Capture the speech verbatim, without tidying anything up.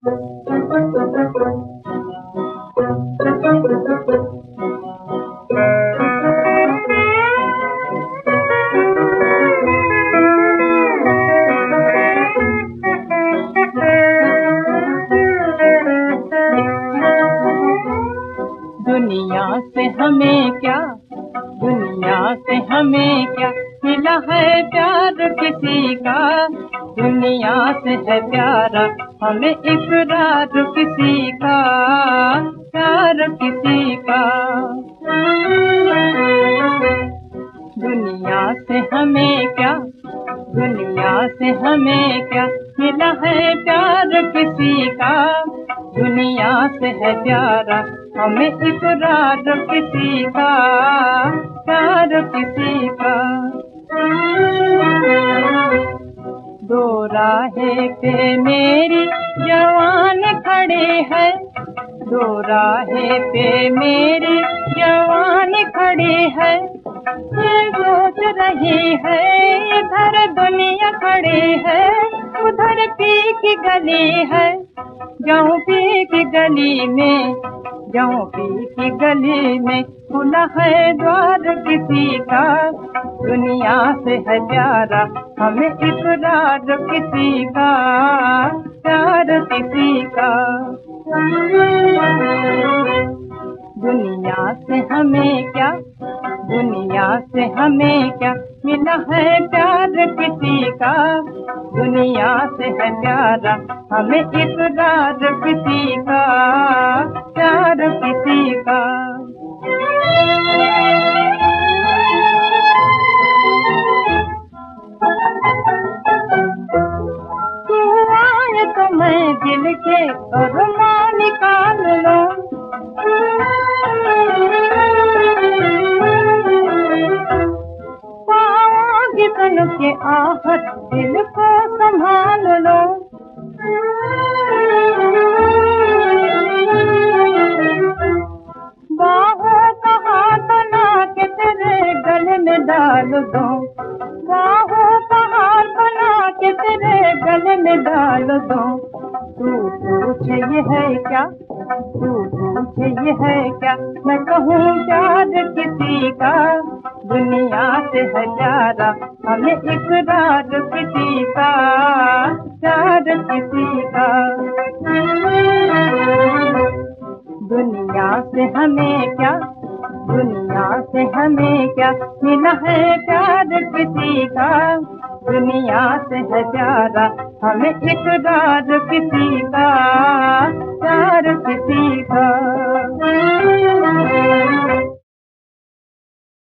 दुनिया से हमें क्या, दुनिया से हमें क्या, मिला है प्यार किसी का। दुनिया से है प्यारा हमें इकरार किसी का, प्यार किसी का। दुनिया से हमें क्या, दुनिया से हमें क्या, मिला है प्यार किसी का। दुनिया से है प्यारा हमें इकरार किसी का, प्यार किसी का। दो राहें पे मेरी जवान खड़े है, दो राहें पे मेरी जवान खड़ी है। ये सोच रही है इधर दुनिया खड़ी है, उधर पी की गली है। जाऊं पी की गली में, जाऊं पी की गली में, खुला है द्वार किसी का। दुनिया से है प्यारा हमें इकरार किसी का, प्यार किसी का। दुनिया से हमें क्या, दुनिया से हमें क्या, मिला है प्यार किसी का। दुनिया से है प्यारा हमें इकरार किसी का, प्यार किसी का। तू आए तो मैं दिल के अरमान निकाल लूं, पाओगी तन के आहट दिल को संभाल लो। बाहों का हाथ बना के तेरे गले में डाल दो, बाहों का हाथ बना के तेरे गले में डाल दो। तू पूछे ये है क्या, तू पूछे ये है क्या, मैं कहूँ प्यार किसी का। दुनिया से है प्यारा हमें इकरार किसी का, प्यार किसी का। दुनिया से हमें क्या, दुनिया से हमें क्या, मिला है प्यार किसी का। दुनिया से है प्यारा हमें इकरार किसी का, प्यार किसी का।